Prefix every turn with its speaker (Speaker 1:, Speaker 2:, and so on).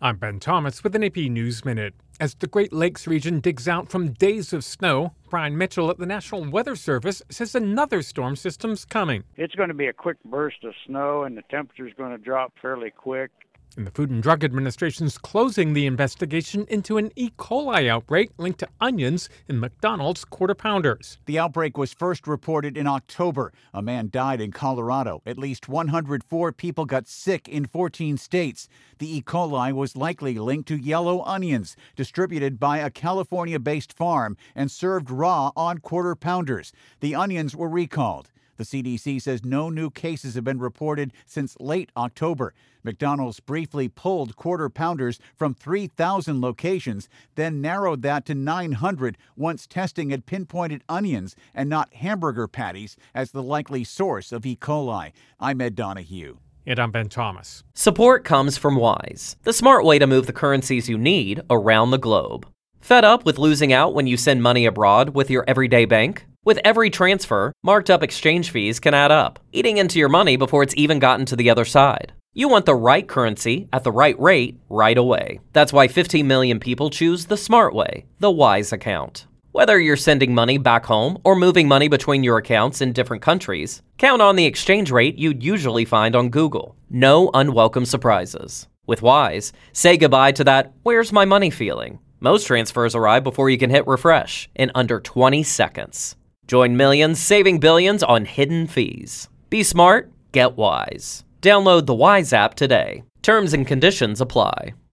Speaker 1: I'm Ben Thomas with an AP News Minute. As the Great Lakes region digs out from days of snow, Brian Mitchell at the National Weather Service says another storm system's coming.
Speaker 2: It's going to be a quick burst of snow and the temperature's going to drop fairly quick.
Speaker 1: And the Food and Drug Administration's closing the investigation into an E. coli outbreak linked to onions in McDonald's Quarter Pounders.
Speaker 3: The outbreak was first reported in October. A man died in Colorado. At least 104 people got sick in 14 states. The E. coli was likely linked to yellow onions, distributed by a California-based farm and served raw on Quarter Pounders. The onions were recalled. The CDC says no new cases have been reported since late October. McDonald's briefly pulled Quarter Pounders from 3,000 locations, then narrowed that to 900 once testing had pinpointed onions and not hamburger patties as the likely source of E. coli. I'm Ed Donahue.
Speaker 1: And I'm Ben Thomas.
Speaker 4: Support comes from Wise, the smart way to move the currencies you need around the globe. Fed up with losing out when you send money abroad with your everyday bank? With every transfer, marked up exchange fees can add up, eating into your money before it's even gotten to the other side. You want the right currency at the right rate right away. That's why 15 million people choose the smart way, the Wise account. Whether you're sending money back home or moving money between your accounts in different countries, count on the exchange rate you'd usually find on Google. No unwelcome surprises. With Wise, say goodbye to that "where's my money" feeling. Most transfers arrive before you can hit refresh in under 20 seconds. Join millions saving billions on hidden fees. Be smart, get Wise. Download the Wise app today. Terms and conditions apply.